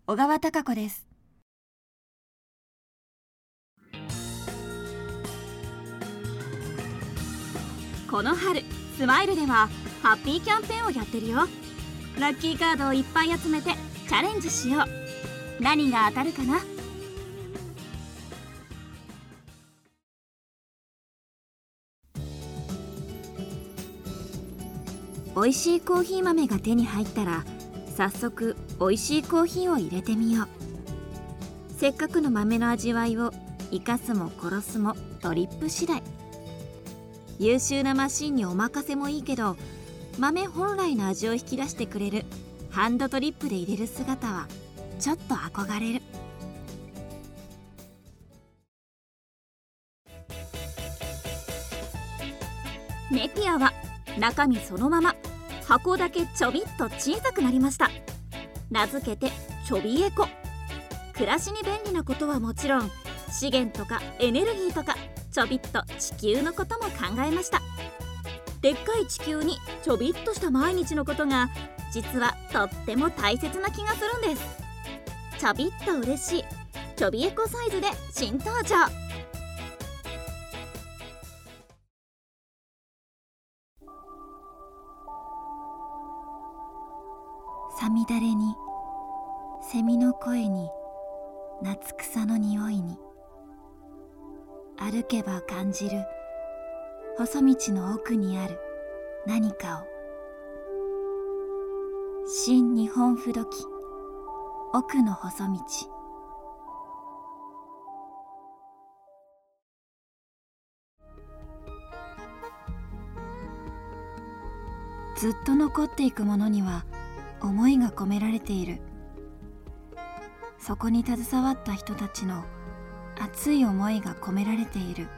小川貴子です。 この春スマイルではハッピーキャンペーンをやってるよ。ラッキーカードをいっぱい集めてチャレンジしよう。何が当たるかな。おいしいコーヒー豆が手に入ったら早速おいしいコーヒーを入れてみよう。せっかくの豆の味わいを生かすも殺すもドリップ次第。優秀なマシンにお任せもいいけど、豆本来の味を引き出してくれるハンドドリップで入れる姿はちょっと憧れる。ネピアは中身そのまま、箱だけちょびっと小さくなりました。名付けてちょびエコ。暮らしに便利なことはもちろん、資源とかエネルギーとかちょびっと地球のことも考えました。でっかい地球にちょびっとした毎日のことが実はとっても大切な気がするんです。ちょびっと嬉しいちょびエコサイズで新登場。 さみだれにセミの声に夏草の匂いに、歩けば感じる細道の奥にある何かを。新日本風土記、奥の細道。ずっと残っていくものには思いが込められている。そこに携わった人たちの熱い思いが込められている。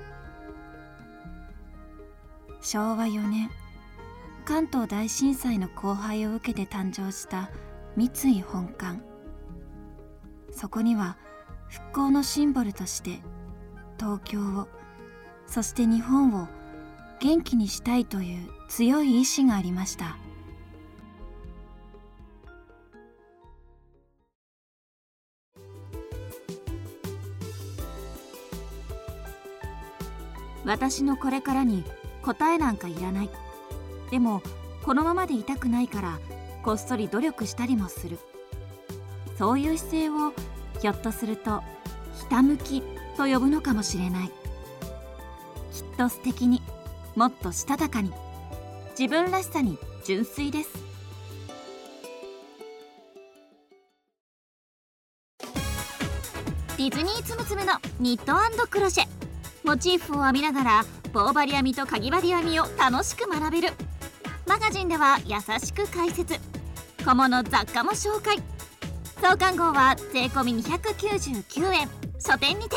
昭和4年、関東大震災の荒廃を受けて誕生した三井本館。そこには復興のシンボルとして東京を、そして日本を元気にしたいという強い意志がありました。 私のこれからに答えなんかいらない。でもこのままでいたくないからこっそり努力したりもする。そういう姿勢をひょっとするとひたむきと呼ぶのかもしれない。きっと素敵に、もっとしたたかに、自分らしさに純粋です。ディズニーつむつむのニット&クロシェ。モチーフを編みながら棒針編みとかぎ針編みを楽しく学べる。マガジンでは優しく解説、小物雑貨も紹介。創刊号は税込み299円、書店にて。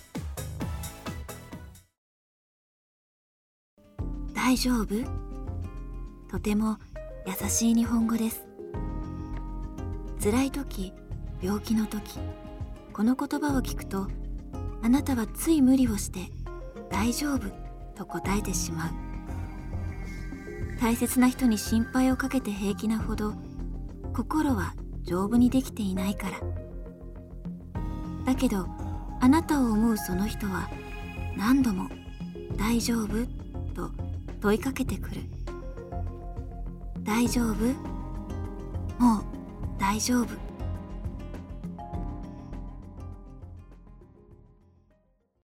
大丈夫？とても優しい日本語です。辛い時、病気の時、この言葉を聞くと、あなたはつい無理をして大丈夫と答えてしまう。大切な人に心配をかけて平気なほど心は丈夫にできていないから。だけどあなたを思うその人は何度も大丈夫と問いかけてくる。大丈夫？もう大丈夫。